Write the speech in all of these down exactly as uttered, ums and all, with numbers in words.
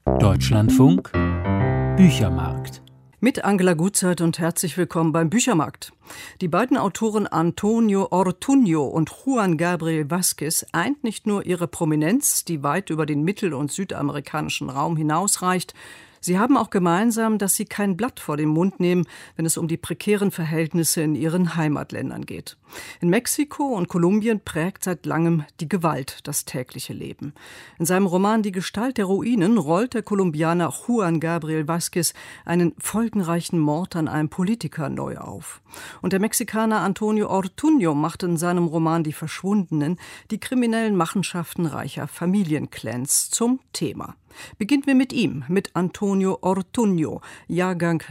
Deutschlandfunk Büchermarkt. Mit Angela Gutzeit und herzlich willkommen beim Büchermarkt. Die beiden Autoren Antonio Ortuño und Juan Gabriel Vázquez eint nicht nur ihre Prominenz, die weit über den mittel- und südamerikanischen Raum hinausreicht. Sie haben auch gemeinsam, dass sie kein Blatt vor den Mund nehmen, wenn es um die prekären Verhältnisse in ihren Heimatländern geht. In Mexiko und Kolumbien prägt seit langem die Gewalt das tägliche Leben. In seinem Roman Die Gestalt der Ruinen rollt der Kolumbianer Juan Gabriel Vázquez einen folgenreichen Mord an einem Politiker neu auf. Und der Mexikaner Antonio Ortuño macht in seinem Roman Die Verschwundenen die kriminellen Machenschaften reicher Familienclans zum Thema. Beginnen wir mit ihm, mit Antonio Ortuño, Jahrgang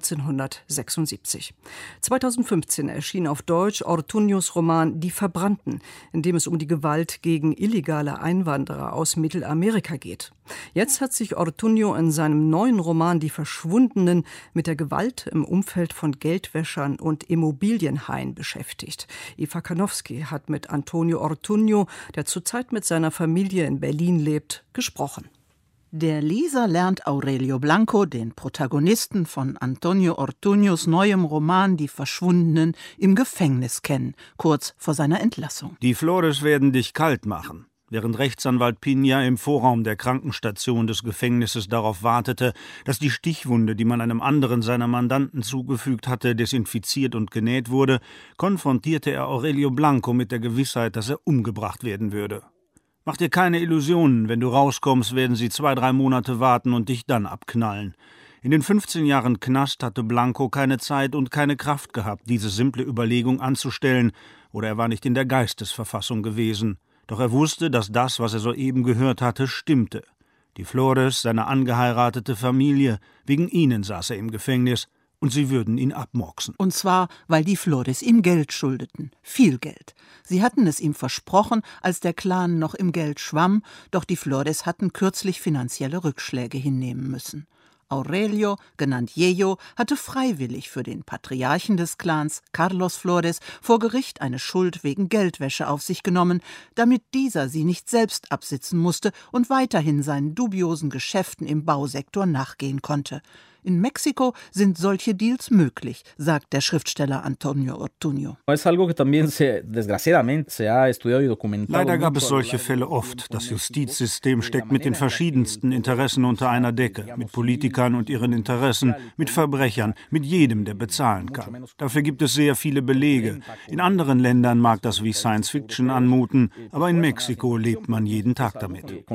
neunzehnhundertsechsundsiebzig. zweitausendfünfzehn erschien auf Deutsch Ortuños Roman Die Verbrannten, in dem es um die Gewalt gegen illegale Einwanderer aus Mittelamerika geht. Jetzt hat sich Ortuño in seinem neuen Roman Die Verschwundenen mit der Gewalt im Umfeld von Geldwäschern und Immobilienhaien beschäftigt. Eva Karnowski hat mit Antonio Ortuño, der zurzeit mit seiner Familie in Berlin lebt, gesprochen. Der Leser lernt Aurelio Blanco, den Protagonisten von Antonio Ortuños neuem Roman Die Verschwundenen, im Gefängnis kennen, kurz vor seiner Entlassung. Die Flores werden dich kalt machen. Während Rechtsanwalt Piña im Vorraum der Krankenstation des Gefängnisses darauf wartete, dass die Stichwunde, die man einem anderen seiner Mandanten zugefügt hatte, desinfiziert und genäht wurde, konfrontierte er Aurelio Blanco mit der Gewissheit, dass er umgebracht werden würde. Mach dir keine Illusionen, wenn du rauskommst, werden sie zwei, drei Monate warten und dich dann abknallen. In den fünfzehn Jahren Knast hatte Blanco keine Zeit und keine Kraft gehabt, diese simple Überlegung anzustellen, oder er war nicht in der Geistesverfassung gewesen. Doch er wusste, dass das, was er soeben gehört hatte, stimmte. Die Flores, seine angeheiratete Familie, wegen ihnen saß er im Gefängnis, und sie würden ihn abmurksen. Und zwar, weil die Flores ihm Geld schuldeten. Viel Geld. Sie hatten es ihm versprochen, als der Clan noch im Geld schwamm, doch die Flores hatten kürzlich finanzielle Rückschläge hinnehmen müssen. Aurelio, genannt Yeyo, hatte freiwillig für den Patriarchen des Clans, Carlos Flores, vor Gericht eine Schuld wegen Geldwäsche auf sich genommen, damit dieser sie nicht selbst absitzen musste und weiterhin seinen dubiosen Geschäften im Bausektor nachgehen konnte. In Mexiko sind solche Deals möglich, sagt der Schriftsteller Antonio Ortuño. Leider gab es solche Fälle oft. Das Justizsystem steckt mit den verschiedensten Interessen unter einer Decke, mit Politikern und ihren Interessen, mit Verbrechern, mit jedem, der bezahlen kann. Dafür gibt es sehr viele Belege. In anderen Ländern mag das wie Science Fiction anmuten, aber in Mexiko lebt man jeden Tag damit.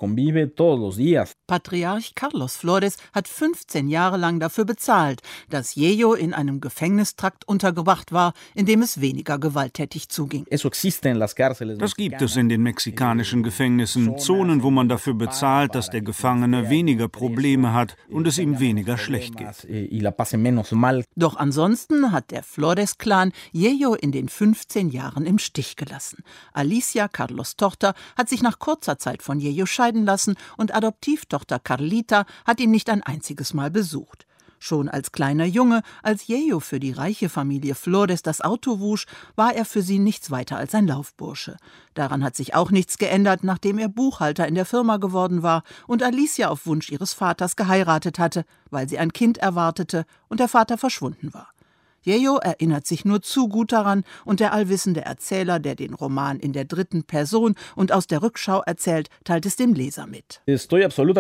Patriarch Carlos Flores hat fünfzehn Jahre lang dafür bezahlt, dass Yeyo in einem Gefängnistrakt untergebracht war, in dem es weniger gewalttätig zuging. Das gibt es in den mexikanischen Gefängnissen, Zonen, wo man dafür bezahlt, dass der Gefangene weniger Probleme hat und es ihm weniger schlecht geht. Doch ansonsten hat der Flores-Clan Yeyo in den fünfzehn Jahren im Stich gelassen. Alicia, Carlos' Tochter, hat sich nach kurzer Zeit von Yeyo scheiden lassen und Adoptivtochter Carlita hat ihn nicht ein einziges Mal besucht. Schon als kleiner Junge, als Yeyo für die reiche Familie Flores das Auto wusch, war er für sie nichts weiter als ein Laufbursche. Daran hat sich auch nichts geändert, nachdem er Buchhalter in der Firma geworden war und Alicia auf Wunsch ihres Vaters geheiratet hatte, weil sie ein Kind erwartete und der Vater verschwunden war. Yeyo erinnert sich nur zu gut daran und der allwissende Erzähler, der den Roman in der dritten Person und aus der Rückschau erzählt, teilt es dem Leser mit. Ich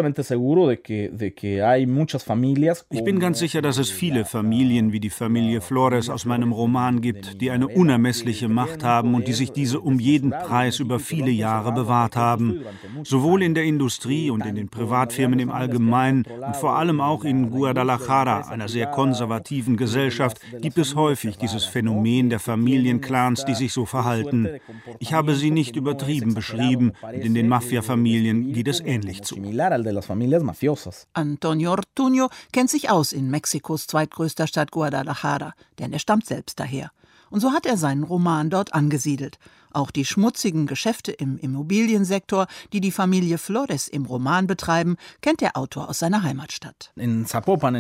bin ganz sicher, dass es viele Familien wie die Familie Flores aus meinem Roman gibt, die eine unermessliche Macht haben und die sich diese um jeden Preis über viele Jahre bewahrt haben. Sowohl in der Industrie und in den Privatfirmen im Allgemeinen und vor allem auch in Guadalajara, einer sehr konservativen Gesellschaft, gibt es häufig dieses Phänomen der Familienclans, die sich so verhalten. Ich habe sie nicht übertrieben beschrieben und in den Mafia-Familien geht es ähnlich zu. Antonio Ortuño kennt sich aus in Mexikos zweitgrößter Stadt Guadalajara, denn er stammt selbst daher. Und so hat er seinen Roman dort angesiedelt. Auch die schmutzigen Geschäfte im Immobiliensektor, die die Familie Flores im Roman betreiben, kennt der Autor aus seiner Heimatstadt. In Zapopan,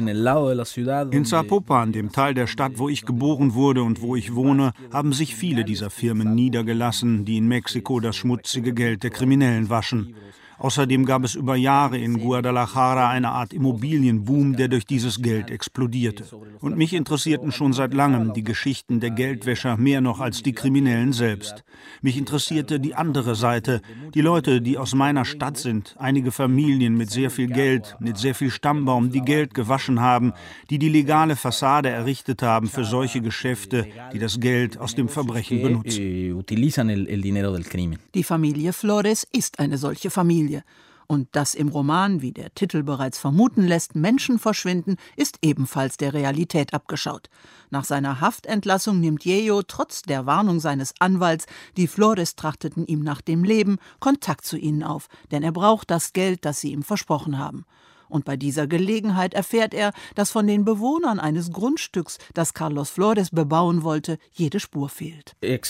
dem Teil der Stadt, wo ich geboren wurde und wo ich wohne, haben sich viele dieser Firmen niedergelassen, die in Mexiko das schmutzige Geld der Kriminellen waschen. Außerdem gab es über Jahre in Guadalajara eine Art Immobilienboom, der durch dieses Geld explodierte. Und mich interessierten schon seit langem die Geschichten der Geldwäscher mehr noch als die Kriminellen selbst. Mich interessierte die andere Seite, die Leute, die aus meiner Stadt sind, einige Familien mit sehr viel Geld, mit sehr viel Stammbaum, die Geld gewaschen haben, die die legale Fassade errichtet haben für solche Geschäfte, die das Geld aus dem Verbrechen benutzen. Die Familie Flores ist eine solche Familie. Und dass im Roman, wie der Titel bereits vermuten lässt, Menschen verschwinden, ist ebenfalls der Realität abgeschaut. Nach seiner Haftentlassung nimmt Yello trotz der Warnung seines Anwalts, die Flores trachteten ihm nach dem Leben, Kontakt zu ihnen auf, denn er braucht das Geld, das sie ihm versprochen haben. Und bei dieser Gelegenheit erfährt er, dass von den Bewohnern eines Grundstücks, das Carlos Flores bebauen wollte, jede Spur fehlt. In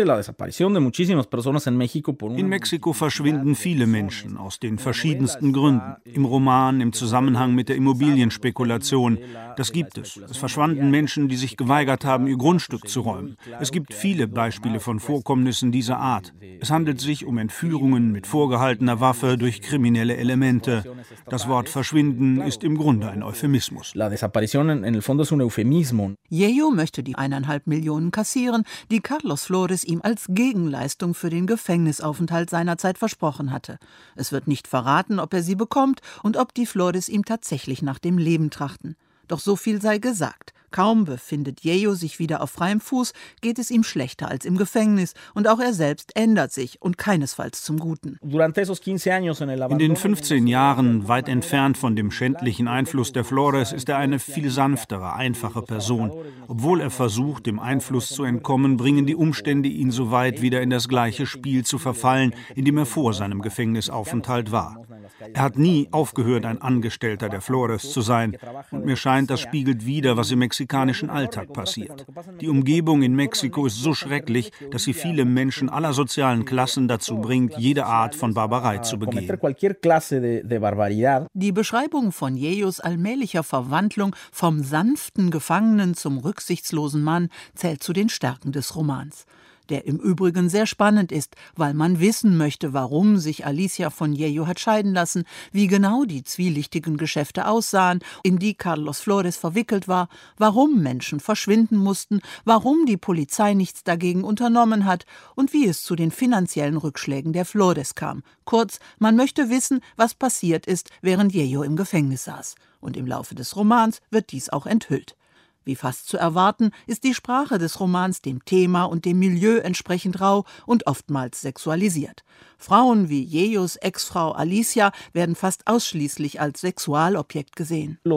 Mexiko verschwinden viele Menschen aus den verschiedensten Gründen. Im Roman, im Zusammenhang mit der Immobilienspekulation. Das gibt es. Es verschwanden Menschen, die sich geweigert haben, ihr Grundstück zu räumen. Es gibt viele Beispiele von Vorkommnissen dieser Art. Es handelt sich um Entführungen mit vorgehaltener Waffe durch kriminelle Elemente. Das Wort Verschwinden ist im Grunde ein Euphemismus. Yello möchte die eineinhalb Millionen kassieren, die Carlos Flores ihm als Gegenleistung für den Gefängnisaufenthalt seinerzeit versprochen hatte. Es wird nicht verraten, ob er sie bekommt und ob die Flores ihm tatsächlich nach dem Leben trachten. Doch so viel sei gesagt. Kaum befindet Yello sich wieder auf freiem Fuß, geht es ihm schlechter als im Gefängnis und auch er selbst ändert sich und keinesfalls zum Guten. In den fünfzehn Jahren, weit entfernt von dem schändlichen Einfluss der Flores, ist er eine viel sanftere, einfache Person. Obwohl er versucht, dem Einfluss zu entkommen, bringen die Umstände ihn so weit, wieder in das gleiche Spiel zu verfallen, in dem er vor seinem Gefängnisaufenthalt war. Er hat nie aufgehört, ein Angestellter der Flores zu sein. Und mir scheint, das spiegelt wider, was im mexikanischen Alltag passiert. Die Umgebung in Mexiko ist so schrecklich, dass sie viele Menschen aller sozialen Klassen dazu bringt, jede Art von Barbarei zu begehen. Die Beschreibung von Yellos allmählicher Verwandlung vom sanften Gefangenen zum rücksichtslosen Mann zählt zu den Stärken des Romans, der im Übrigen sehr spannend ist, weil man wissen möchte, warum sich Alicia von Yello hat scheiden lassen, wie genau die zwielichtigen Geschäfte aussahen, in die Carlos Flores verwickelt war, warum Menschen verschwinden mussten, warum die Polizei nichts dagegen unternommen hat und wie es zu den finanziellen Rückschlägen der Flores kam. Kurz, man möchte wissen, was passiert ist, während Yello im Gefängnis saß. Und im Laufe des Romans wird dies auch enthüllt. Wie fast zu erwarten, ist die Sprache des Romans dem Thema und dem Milieu entsprechend rau und oftmals sexualisiert. Frauen wie Yellos Ex-Frau Alicia werden fast ausschließlich als Sexualobjekt gesehen. Die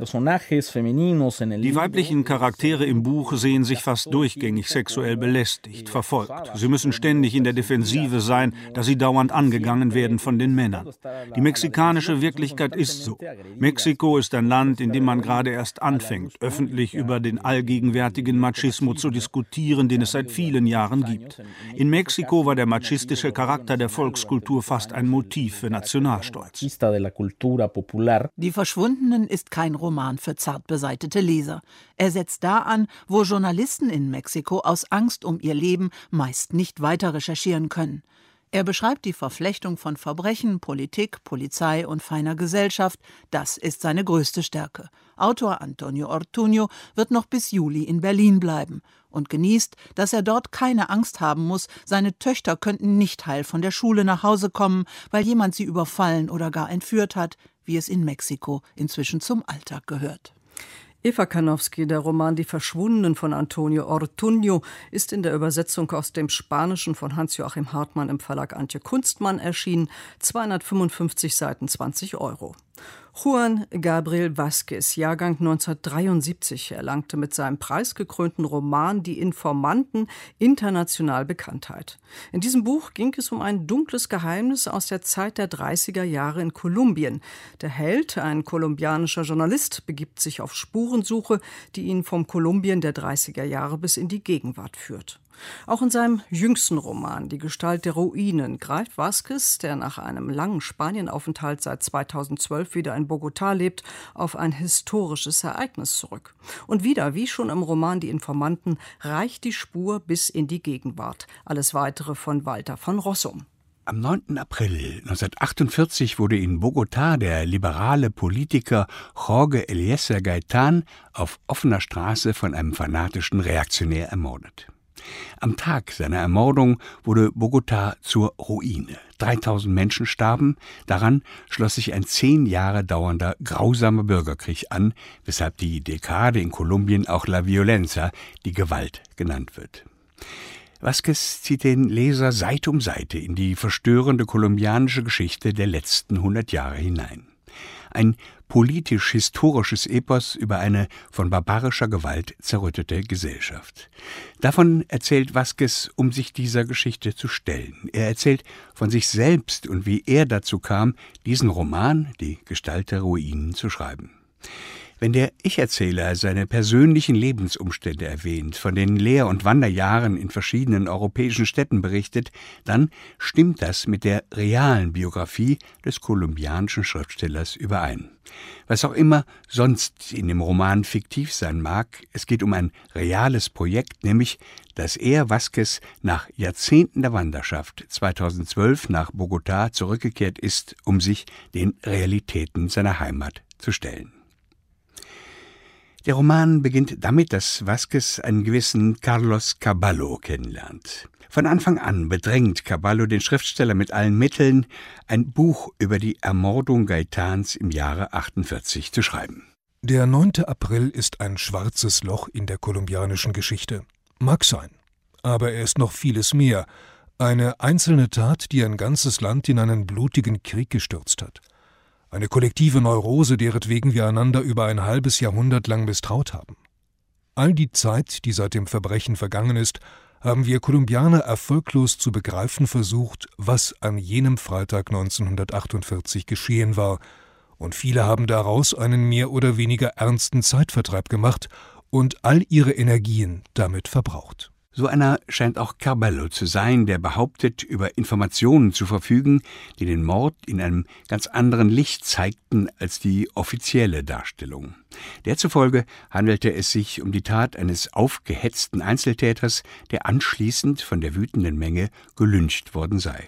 weiblichen Charaktere im Buch sehen sich fast durchgängig sexuell belästigt, verfolgt. Sie müssen ständig in der Defensive sein, da sie dauernd angegangen werden von den Männern. Die mexikanische Wirklichkeit ist so. Mexiko ist ein Land, in dem man gerade erst anfängt, öffentlich über den allgegenwärtigen Machismo zu diskutieren, den es seit vielen Jahren gibt. In Mexiko war der machistische Charakter der Volkskultur fast ein Motiv für Nationalstolz. Die Verschwundenen ist kein Roman für zart beseitete Leser. Er setzt da an, wo Journalisten in Mexiko aus Angst um ihr Leben meist nicht weiter recherchieren können. Er beschreibt die Verflechtung von Verbrechen, Politik, Polizei und feiner Gesellschaft. Das ist seine größte Stärke. Autor Antonio Ortuño wird noch bis Juli in Berlin bleiben und genießt, dass er dort keine Angst haben muss, seine Töchter könnten nicht heil von der Schule nach Hause kommen, weil jemand sie überfallen oder gar entführt hat, wie es in Mexiko inzwischen zum Alltag gehört. Eva Karnowski, der Roman Die Verschwundenen von Antonio Ortuño, ist in der Übersetzung aus dem Spanischen von Hans-Joachim Hartmann im Verlag Antje Kunstmann erschienen. zweihundertfünfundfünfzig Seiten, zwanzig Euro. Juan Gabriel Vázquez, Jahrgang neunzehnhundertdreiundsiebzig, erlangte mit seinem preisgekrönten Roman Die Informanten international Bekanntheit. In diesem Buch ging es um ein dunkles Geheimnis aus der Zeit der dreißiger Jahre in Kolumbien. Der Held, ein kolumbianischer Journalist, begibt sich auf Spurensuche, die ihn vom Kolumbien der dreißiger Jahre bis in die Gegenwart führt. Auch in seinem jüngsten Roman Die Gestalt der Ruinen greift Vázquez, der nach einem langen Spanienaufenthalt seit zweitausendzwölf wieder in Bogotá lebt, auf ein historisches Ereignis zurück. Und wieder, wie schon im Roman Die Informanten, reicht die Spur bis in die Gegenwart. Alles Weitere von Walter von Rossum. Am neunten April neunzehnhundertachtundvierzig wurde in Bogotá der liberale Politiker Jorge Eliezer Gaitán auf offener Straße von einem fanatischen Reaktionär ermordet. Am Tag seiner Ermordung wurde Bogotá zur Ruine. dreitausend Menschen starben, daran schloss sich ein zehn Jahre dauernder grausamer Bürgerkrieg an, weshalb die Dekade in Kolumbien auch La Violencia, die Gewalt, genannt wird. Vázquez zieht den Leser Seite um Seite in die verstörende kolumbianische Geschichte der letzten hundert Jahre hinein. Ein politisch-historisches Epos über eine von barbarischer Gewalt zerrüttete Gesellschaft. Davon erzählt Vázquez, um sich dieser Geschichte zu stellen. Er erzählt von sich selbst und wie er dazu kam, diesen Roman, die Gestalt der Ruinen, zu schreiben. Wenn der Ich-Erzähler seine persönlichen Lebensumstände erwähnt, von den Lehr- und Wanderjahren in verschiedenen europäischen Städten berichtet, dann stimmt das mit der realen Biografie des kolumbianischen Schriftstellers überein. Was auch immer sonst in dem Roman fiktiv sein mag, es geht um ein reales Projekt, nämlich, dass er, Vázquez, nach Jahrzehnten der Wanderschaft zweitausendzwölf nach Bogotá zurückgekehrt ist, um sich den Realitäten seiner Heimat zu stellen. Der Roman beginnt damit, dass Vázquez einen gewissen Carlos Carvalho kennenlernt. Von Anfang an bedrängt Carvalho den Schriftsteller mit allen Mitteln, ein Buch über die Ermordung Gaitáns im Jahre achtundvierzig zu schreiben. Der neunte April ist ein schwarzes Loch in der kolumbianischen Geschichte. Mag sein, aber er ist noch vieles mehr. Eine einzelne Tat, die ein ganzes Land in einen blutigen Krieg gestürzt hat. Eine kollektive Neurose, deretwegen wir einander über ein halbes Jahrhundert lang misstraut haben. All die Zeit, die seit dem Verbrechen vergangen ist, haben wir Kolumbianer erfolglos zu begreifen versucht, was an jenem Freitag neunzehnhundertachtundvierzig geschehen war, und viele haben daraus einen mehr oder weniger ernsten Zeitvertreib gemacht und all ihre Energien damit verbraucht. So einer scheint auch Carvalho zu sein, der behauptet, über Informationen zu verfügen, die den Mord in einem ganz anderen Licht zeigten als die offizielle Darstellung. Derzufolge handelte es sich um die Tat eines aufgehetzten Einzeltäters, der anschließend von der wütenden Menge gelyncht worden sei.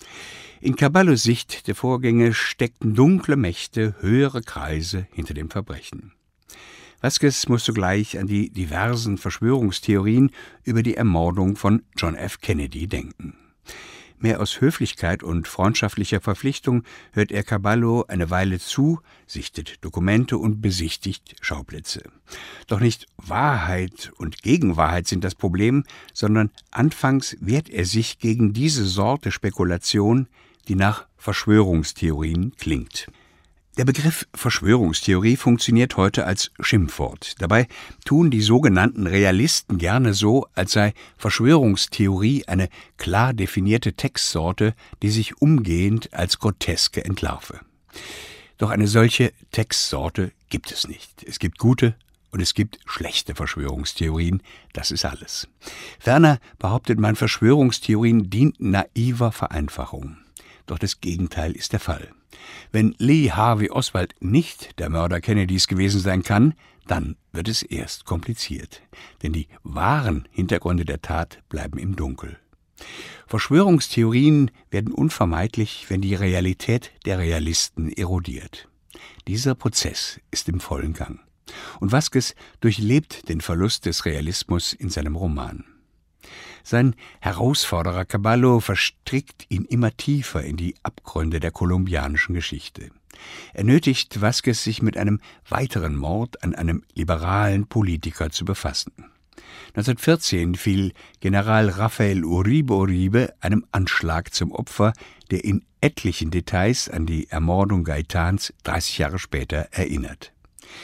In Carvalhos Sicht der Vorgänge steckten dunkle Mächte, höhere Kreise hinter dem Verbrechen. Vázquez muss zugleich an die diversen Verschwörungstheorien über die Ermordung von John F. Kennedy denken. Mehr aus Höflichkeit und freundschaftlicher Verpflichtung hört er Carvalho eine Weile zu, sichtet Dokumente und besichtigt Schauplätze. Doch nicht Wahrheit und Gegenwahrheit sind das Problem, sondern anfangs wehrt er sich gegen diese Sorte Spekulation, die nach Verschwörungstheorien klingt. Der Begriff Verschwörungstheorie funktioniert heute als Schimpfwort. Dabei tun die sogenannten Realisten gerne so, als sei Verschwörungstheorie eine klar definierte Textsorte, die sich umgehend als groteske entlarve. Doch eine solche Textsorte gibt es nicht. Es gibt gute und es gibt schlechte Verschwörungstheorien, das ist alles. Ferner behauptet man, Verschwörungstheorien dienten naiver Vereinfachung. Doch das Gegenteil ist der Fall. Wenn Lee Harvey Oswald nicht der Mörder Kennedys gewesen sein kann, dann wird es erst kompliziert. Denn die wahren Hintergründe der Tat bleiben im Dunkel. Verschwörungstheorien werden unvermeidlich, wenn die Realität der Realisten erodiert. Dieser Prozess ist im vollen Gang. Und Vázquez durchlebt den Verlust des Realismus in seinem Roman. Sein Herausforderer Carvalho verstrickt ihn immer tiefer in die Abgründe der kolumbianischen Geschichte. Er nötigt Vázquez, sich mit einem weiteren Mord an einem liberalen Politiker zu befassen. neunzehnhundertvierzehn fiel General Rafael Uribe Uribe einem Anschlag zum Opfer, der in etlichen Details an die Ermordung Gaitáns dreißig Jahre später erinnert.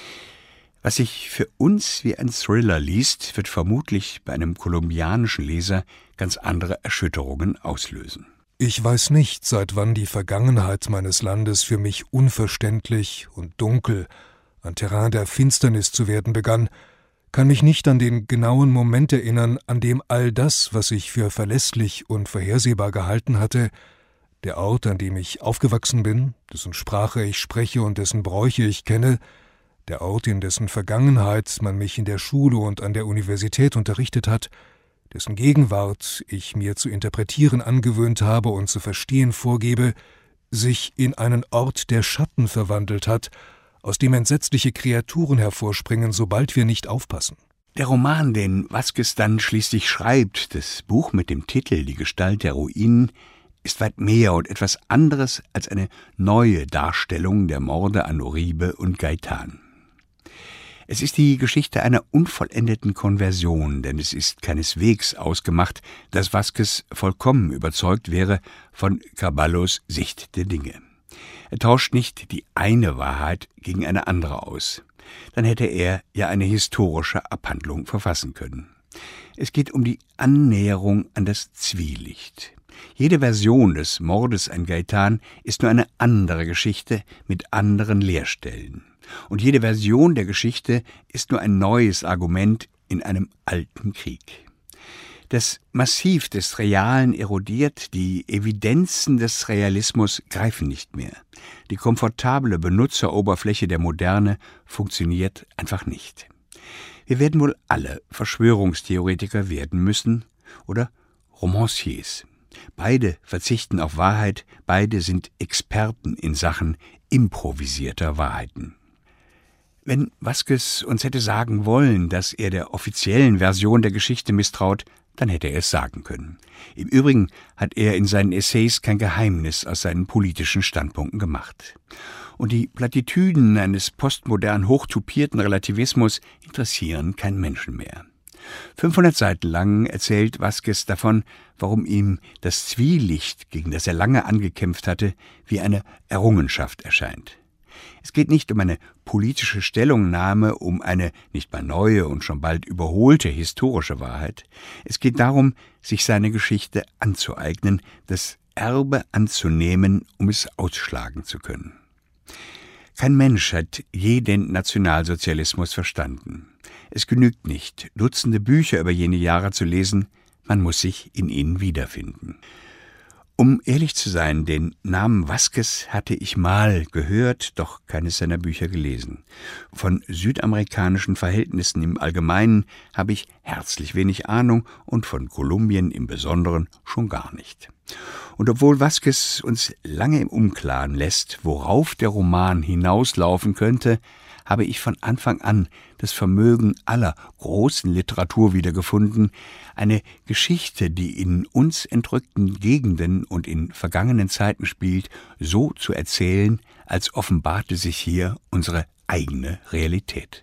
Was sich für uns wie ein Thriller liest, wird vermutlich bei einem kolumbianischen Leser ganz andere Erschütterungen auslösen. Ich weiß nicht, seit wann die Vergangenheit meines Landes für mich unverständlich und dunkel, ein Terrain der Finsternis zu werden begann, kann mich nicht an den genauen Moment erinnern, an dem all das, was ich für verlässlich und vorhersehbar gehalten hatte, der Ort, an dem ich aufgewachsen bin, dessen Sprache ich spreche und dessen Bräuche ich kenne, der Ort, in dessen Vergangenheit man mich in der Schule und an der Universität unterrichtet hat, dessen Gegenwart ich mir zu interpretieren angewöhnt habe und zu verstehen vorgebe, sich in einen Ort der Schatten verwandelt hat, aus dem entsetzliche Kreaturen hervorspringen, sobald wir nicht aufpassen. Der Roman, den Vázquez dann schließlich schreibt, das Buch mit dem Titel »Die Gestalt der Ruinen«, ist weit mehr und etwas anderes als eine neue Darstellung der Morde an Uribe und Gaitán. Es ist die Geschichte einer unvollendeten Konversion, denn es ist keineswegs ausgemacht, dass Vázquez vollkommen überzeugt wäre von Carballos Sicht der Dinge. Er tauscht nicht die eine Wahrheit gegen eine andere aus. Dann hätte er ja eine historische Abhandlung verfassen können. Es geht um die Annäherung an das Zwielicht. Jede Version des Mordes an Gaitán ist nur eine andere Geschichte mit anderen Leerstellen. Und jede Version der Geschichte ist nur ein neues Argument in einem alten Krieg. Das Massiv des Realen erodiert, die Evidenzen des Realismus greifen nicht mehr. Die komfortable Benutzeroberfläche der Moderne funktioniert einfach nicht. Wir werden wohl alle Verschwörungstheoretiker werden müssen oder Romanciers. Beide verzichten auf Wahrheit, beide sind Experten in Sachen improvisierter Wahrheiten. Wenn Vázquez uns hätte sagen wollen, dass er der offiziellen Version der Geschichte misstraut, dann hätte er es sagen können. Im Übrigen hat er in seinen Essays kein Geheimnis aus seinen politischen Standpunkten gemacht. Und die Plattitüden eines postmodern hochtupierten Relativismus interessieren keinen Menschen mehr. fünfhundert Seiten lang erzählt Vázquez davon, warum ihm das Zwielicht, gegen das er lange angekämpft hatte, wie eine Errungenschaft erscheint. Es geht nicht um eine politische Stellungnahme, um eine nicht mal neue und schon bald überholte historische Wahrheit. Es geht darum, sich seine Geschichte anzueignen, das Erbe anzunehmen, um es ausschlagen zu können. Kein Mensch hat je den Nationalsozialismus verstanden. Es genügt nicht, Dutzende Bücher über jene Jahre zu lesen, man muss sich in ihnen wiederfinden. Um ehrlich zu sein, den Namen Vázquez hatte ich mal gehört, doch keines seiner Bücher gelesen. Von südamerikanischen Verhältnissen im Allgemeinen habe ich herzlich wenig Ahnung und von Kolumbien im Besonderen schon gar nicht. Und obwohl Vázquez uns lange im Unklaren lässt, worauf der Roman hinauslaufen könnte, habe ich von Anfang an das Vermögen aller großen Literatur wiedergefunden, eine Geschichte, die in uns entrückten Gegenden und in vergangenen Zeiten spielt, so zu erzählen, als offenbarte sich hier unsere eigene Realität.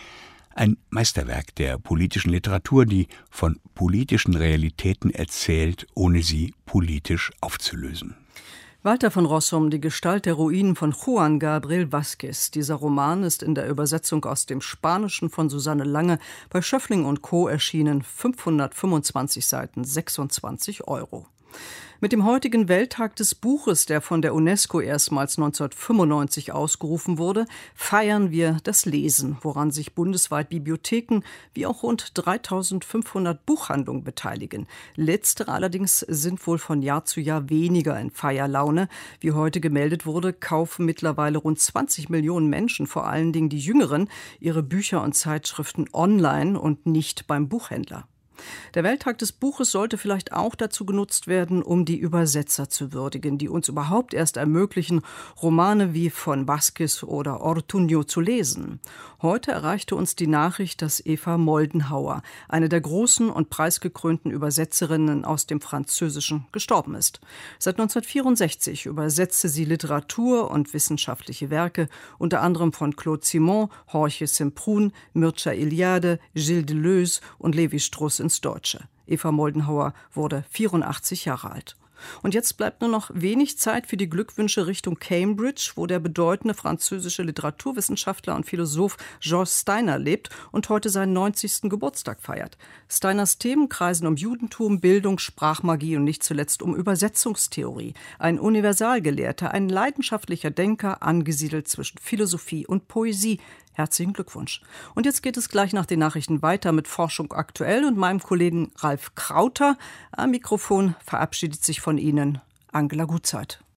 Ein Meisterwerk der politischen Literatur, die von politischen Realitäten erzählt, ohne sie politisch aufzulösen. Walter von Rossum, Die Gestalt der Ruinen von Juan Gabriel Vázquez. Dieser Roman ist in der Übersetzung aus dem Spanischen von Susanne Lange bei Schöffling und Co. erschienen, fünfhundertfünfundzwanzig Seiten, sechsundzwanzig Euro. Mit dem heutigen Welttag des Buches, der von der UNESCO erstmals neunzehnhundertfünfundneunzig ausgerufen wurde, feiern wir das Lesen, woran sich bundesweit Bibliotheken wie auch rund dreitausendfünfhundert Buchhandlungen beteiligen. Letztere allerdings sind wohl von Jahr zu Jahr weniger in Feierlaune. Wie heute gemeldet wurde, kaufen mittlerweile rund zwanzig Millionen Menschen, vor allen Dingen die Jüngeren, ihre Bücher und Zeitschriften online und nicht beim Buchhändler. Der Welttag des Buches sollte vielleicht auch dazu genutzt werden, um die Übersetzer zu würdigen, die uns überhaupt erst ermöglichen, Romane wie von Vázquez oder Ortuño zu lesen. Heute erreichte uns die Nachricht, dass Eva Moldenhauer, eine der großen und preisgekrönten Übersetzerinnen aus dem Französischen, gestorben ist. Seit neunzehnhundertvierundsechzig übersetzte sie Literatur und wissenschaftliche Werke, unter anderem von Claude Simon, Jorge Semprún, Mircea Eliade, Gilles Deleuze und Lévi-Strauss ins Deutsche. Eva Moldenhauer wurde vierundachtzig Jahre alt. Und jetzt bleibt nur noch wenig Zeit für die Glückwünsche Richtung Cambridge, wo der bedeutende französische Literaturwissenschaftler und Philosoph Georges Steiner lebt und heute seinen neunzigsten Geburtstag feiert. Steiners Themen kreisen um Judentum, Bildung, Sprachmagie und nicht zuletzt um Übersetzungstheorie. Ein Universalgelehrter, ein leidenschaftlicher Denker, angesiedelt zwischen Philosophie und Poesie. Herzlichen Glückwunsch. Und jetzt geht es gleich nach den Nachrichten weiter mit Forschung aktuell und meinem Kollegen Ralf Krauter. Am Mikrofon verabschiedet sich von Ihnen Angela Gutzeit.